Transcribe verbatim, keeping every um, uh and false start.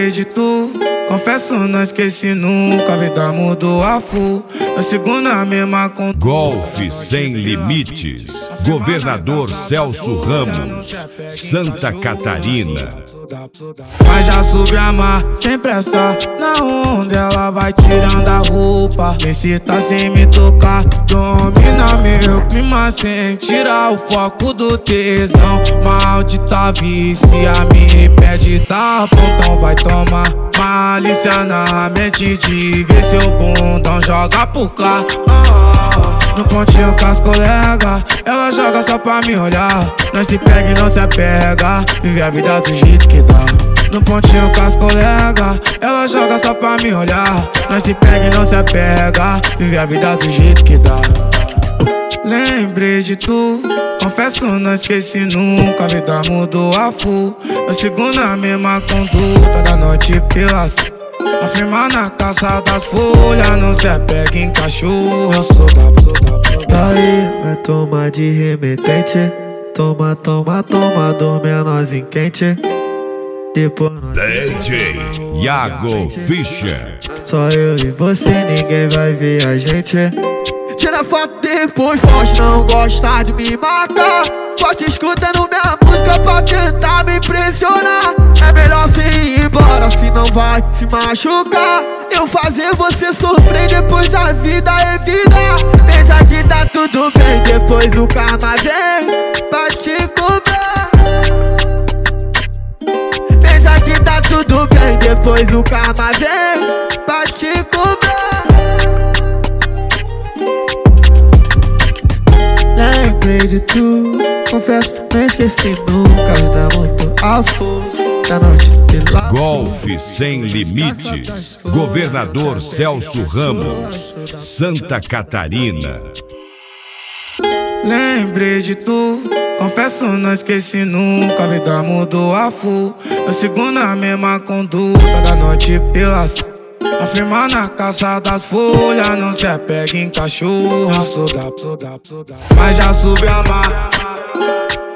Lembrei de tu, confesso não esqueci nunca. A vida mudou a full, eu sigo na mesma conduta. Golfe Sem Limites, Governador Celso Ramos, Santa Catarina. Mas já soube amar, sem pressa. Na onda ela vai tirando a roupa, me cita sem me tocar. Domina meu clima sem tirar o foco do tesão. Maldita vícia me pede tá bom, então vai tomar. Malícia na mente de ver seu bundão joga por cá. No pontinho com as colegas, ela joga só pra me olhar. Nós se pega e não se apega, vive a vida do jeito que dá. No pontinho com as colegas, ela joga só pra me olhar. Nós se pega e não se apega, vive a vida do jeito que dá. Lembrei de tu, confesso não esqueci nunca. A vida mudou a full, eu sigo na mesma conduta. Da noite pelas afirma na caça das folhas, não se apega em cachorro. Eu sou da, sou da, sou da. Aí, vai tomar de remetente. Toma, toma, toma, dos menores quente. Depois nós D J Iago Fischer. só eu e você, ninguém vai ver a gente. Tira foto depois, pode não gostar de me marcar. Pode escutando minha música pra tentar me impressionar. É melhor você ir embora, se não vai se machucar. Eu fazer você sofrer, depois a vida é vida. Veja que tá tudo bem, depois o karma vem pra te cobrar. Veja que tá tudo bem, depois o karma vem pra te cobrar. Lembrei de tu, confesso, não esqueci nunca. A vida muito a full, da noite pela Golfe Sem Limites, Governador Celso Ramos, Santa Catarina. Lembrei de tu, confesso não esqueci nunca. A vida mudou a full, eu sigo na mesma conduta. Da noite pelas afirma na caça das folhas, não se apega em cachorro. Eu sou da, sou da, sou da. Mas já soube amar.